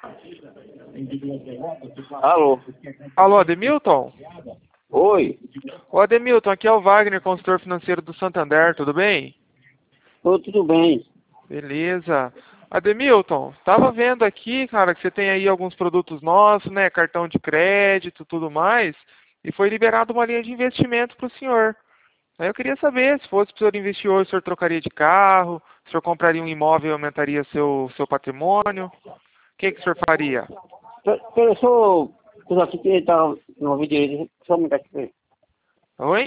Alô? Alô, Ademilton? Oi? Ô, Ademilton, aqui é o Wagner, consultor financeiro do Santander, tudo bem? Ô, tudo bem? Beleza. Ademilton, tava vendo aqui, cara, que você tem aí alguns produtos nossos, né? Cartão de crédito, tudo mais, e foi liberado uma linha de investimento para o senhor. Aí eu queria saber, se fosse para o senhor investir hoje, o senhor trocaria de carro, o senhor compraria um imóvel e aumentaria seu patrimônio? O que o senhor faria? Eu sou... Tudo aqui que tá no ouvido direito, só me dá aqui. Oi?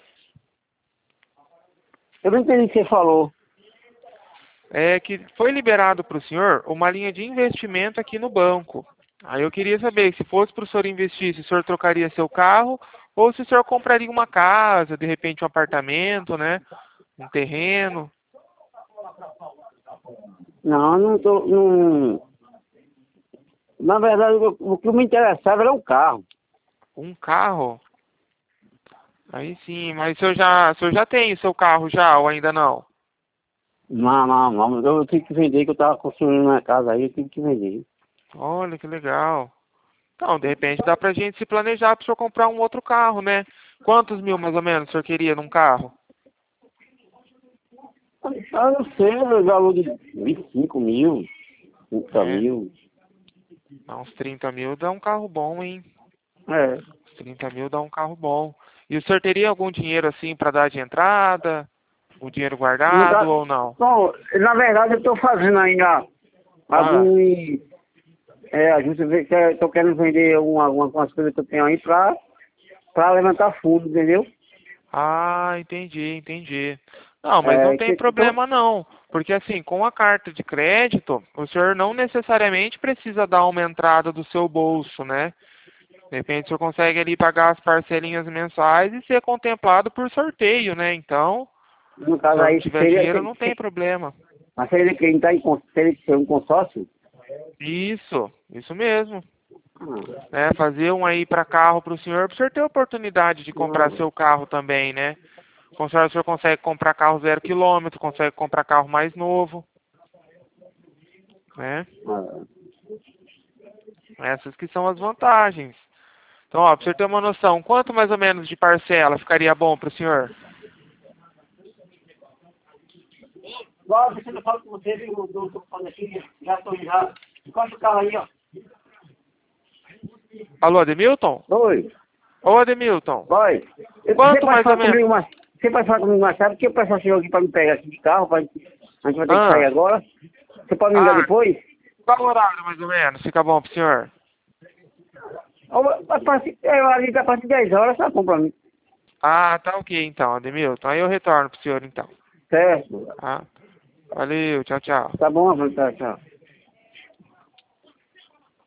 Eu não entendi o que você falou. É que foi liberado para o senhor uma linha de investimento aqui no banco. Aí eu queria saber, se fosse para o senhor investir, se o senhor trocaria seu carro ou se o senhor compraria uma casa, de repente um apartamento, né? Um terreno. Não, não tô... Não... Na verdade, o que me interessava era um carro. Um carro? Aí sim, mas o senhor já tem o seu carro já ou ainda não? Não. Eu tive que vender, que eu tava construindo uma casa aí, eu tive que vender. Olha que legal. Então, de repente dá pra gente se planejar para o senhor comprar um outro carro, né? Quantos mil mais ou menos o senhor queria num carro? Eu não sei, o valor de 25 mil, 30 É, mil. dá uns 30 mil dá um carro bom, hein? É. Uns 30 mil dá um carro bom. E o senhor teria algum dinheiro assim para dar de entrada? Um dinheiro Não guardado tá... ou não? Bom, na verdade eu estou fazendo ainda Ah, alguns... a gente vê que eu tô querendo vender algumas coisas que eu tenho aí pra levantar fundo, entendeu? entendi. Não, mas não tem Então, problema não. Porque assim, com a carta de crédito, o senhor não necessariamente precisa dar uma entrada do seu bolso, né? De repente o senhor consegue ali pagar as parcelinhas mensais e ser contemplado por sorteio, né? Então, no se o caso senhor não aí, tiver dinheiro, não tem problema. mas seria que entrar teria que ser um consórcio? Isso mesmo. Ah, Né? Fazer um aí para carro para o senhor ter a oportunidade de comprar não. seu carro também, né? Com o senhor consegue comprar carro 0 km, consegue comprar carro mais novo, né? Ah, Essas que são as vantagens. Então, ó, para o senhor ter uma noção, quanto mais ou menos de parcela ficaria bom para o senhor? Agora, você não fala com você, viu? Eu tô falando aqui, já tô já. Encosta o carro aí, ó. Alô, Ademilton? Oi, Ô, Ademilton, vai. Você quanto pode mais ou falar menos? comigo mais, você pode falar comigo mais tarde, porque o pessoal chegou aqui pra me pegar aqui de carro, a gente vai ter que sair Ah, agora. Você pode me ligar ah, depois? qual horário mais ou menos fica bom pro senhor? Ali a partir de 10 horas, tá bom pra mim. Ah, tá ok então, Ademilton. Aí eu retorno pro senhor então. Certo. Tá? Valeu, tchau, tchau. Tá bom, tchau, tchau.